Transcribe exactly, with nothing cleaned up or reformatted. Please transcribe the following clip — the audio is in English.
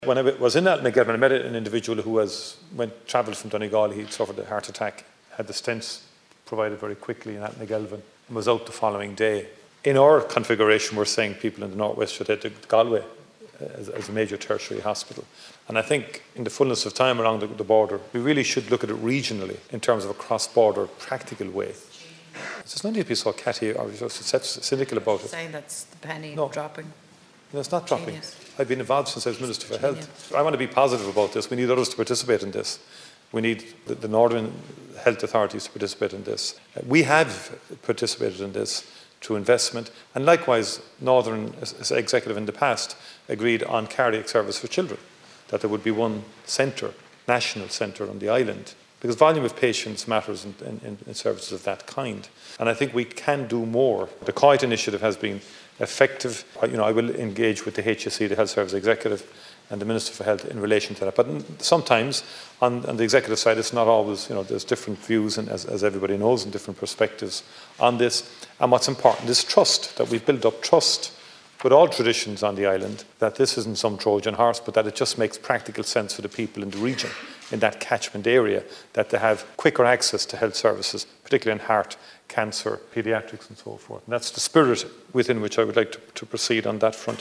When I was in Altnagelvin, I met an individual who was went travelled from Donegal. He suffered a heart attack, had the stents provided very quickly in Altnagelvin, and was out the following day. In our configuration, we're saying people in the northwest should head to Galway as, as a major tertiary hospital. And I think in the fullness of time around the, the border, we really should look at it regionally in terms of a cross-border practical way. There's no need to be so catty or so cynical about it. Saying that's the penny no. dropping. No, it's not dropping. Genius. I've been involved since I was Minister for Genius. Health. I want to be positive about this. We need others to participate in this. We need the, the Northern health authorities to participate in this. Uh, we have participated in this through investment, and likewise Northern Executive in the past agreed on cardiac service for children, that there would be one centre, national centre on the island, because volume of patients matters in, in, in services of that kind. And I think we can do more. The COIT initiative has been effective. You know, I will engage with the H S E, the Health Service Executive, and the Minister for Health in relation to that. But sometimes on, on the executive side, it's not always, you know, there's different views, and as, as everybody knows, and different perspectives on this. And what's important is trust, that we've built up trust with all traditions on the island, that this isn't some Trojan horse, but that it just makes practical sense for the people in the region, in that catchment area, that they have quicker access to health services, particularly in heart, cancer, paediatrics and so forth. And that's the spirit within which I would like to, to proceed on that front.